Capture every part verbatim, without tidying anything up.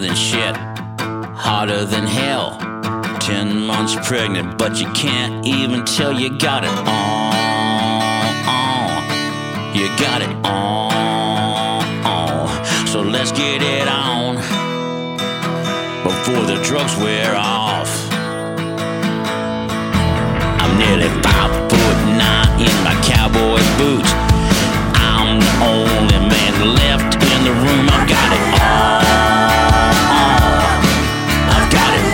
than shit, hotter than hell. Ten months pregnant, but you can't even tell you got it on, on. You got it on, on. So let's get it on before the drugs wear off. I'm nearly five foot nine in my cowboy boots. I'm the only man left in the room. I've got it all, all. I've got it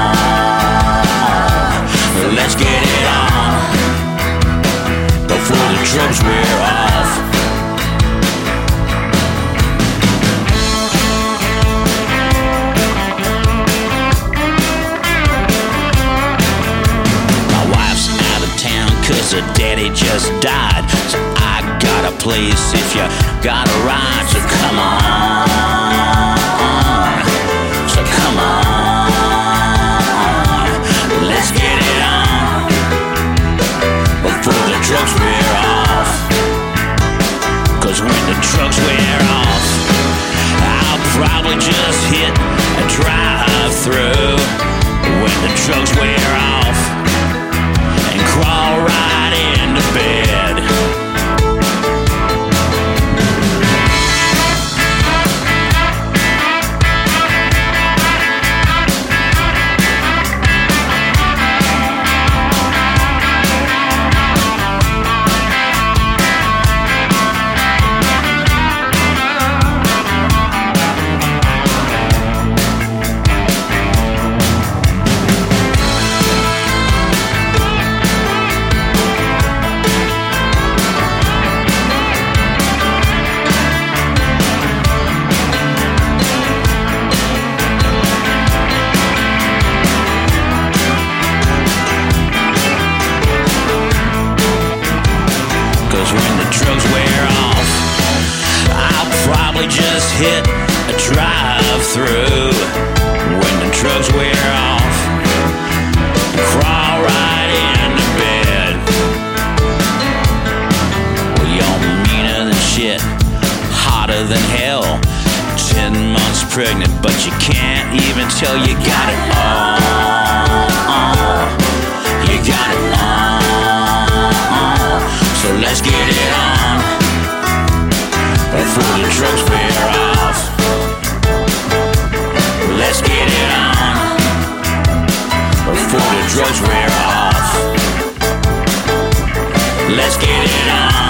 all. Let's get it on before the drugs wear off. My wife's out of town 'cause her daddy just died. So I got a place if you got a ride. So come on, so come on, let's get it on before the drugs wear off. 'Cause when the drugs wear off, I'll probably just hit a drive-through. When the drugs wear off, and crawl right into bed. When the drugs wear off, I'll probably just hit a drive-through. When the drugs wear off, crawl right into bed. Well, you're meaner than shit, hotter than hell. Ten months pregnant, but you can't even tell you got it all. You got it all. So let's get it on before the drugs wear off. Let's get it on before the drugs wear off. Let's get it on